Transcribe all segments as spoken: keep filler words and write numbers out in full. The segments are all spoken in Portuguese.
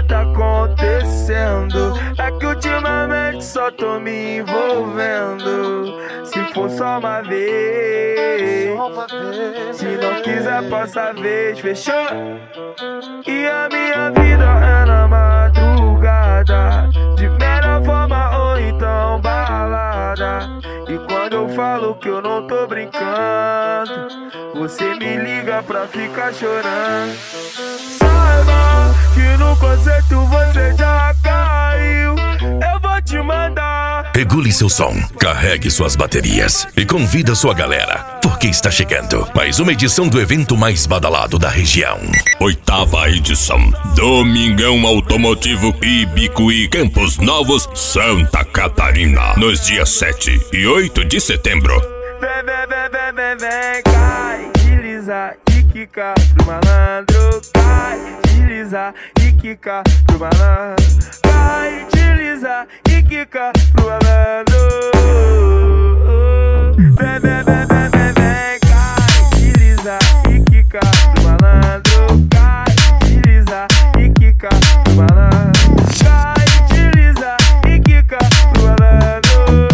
que tá acontecendo? É que ultimamente só tô me envolvendo. Se for só uma vez, se não quiser passa vez, fechou? E a minha vida é na madrugada, de melhor forma ou então balada. E quando eu falo que eu não tô brincando, você me liga pra ficar chorando. Saiba que no concerto você já caiu. Eu vou te mandar. Regule seu som, carregue suas baterias e convida sua galera, porque está chegando mais uma edição do evento mais badalado da região. Oitava edição, Domingão Automotivo Ibicuí, Campos Novos, Santa Catarina, nos dias sete e oito de setembro. Vem, vem, vem, vem, vem, vem, cai, desliza e quica pro malandro. Cai, desliza e quica pro malandro. Cai, desliza e quica pro malandro. Vem, vem, vem, vem, vem, vem, cai, desliza e quica pro malandro. Cai, desliza e quica pro malandro. Cai, desliza e quica pro malandro.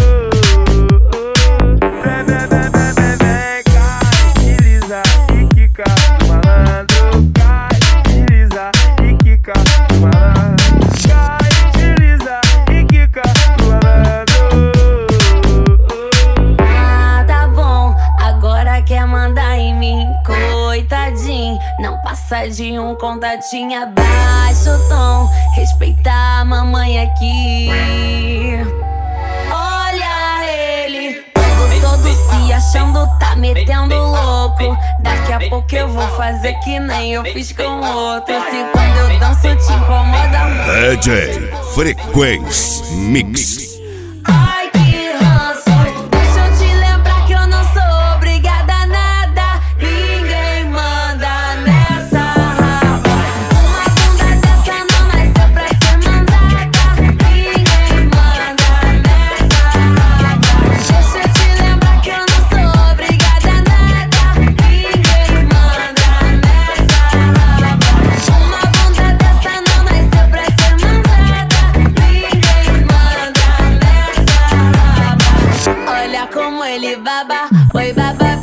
De um contatinho abaixo o tom, respeitar a mamãe aqui. Olha ele, todo, todo se achando, tá metendo louco. Daqui a pouco eu vou fazer que nem eu fiz com outro. Se quando eu danço te incomoda muito. D J Frequência Mix. Ai que ranço, deixa eu te lembrar que eu não sou obrigada a nada. Ninguém manda nessa. Ele baba, oi baba.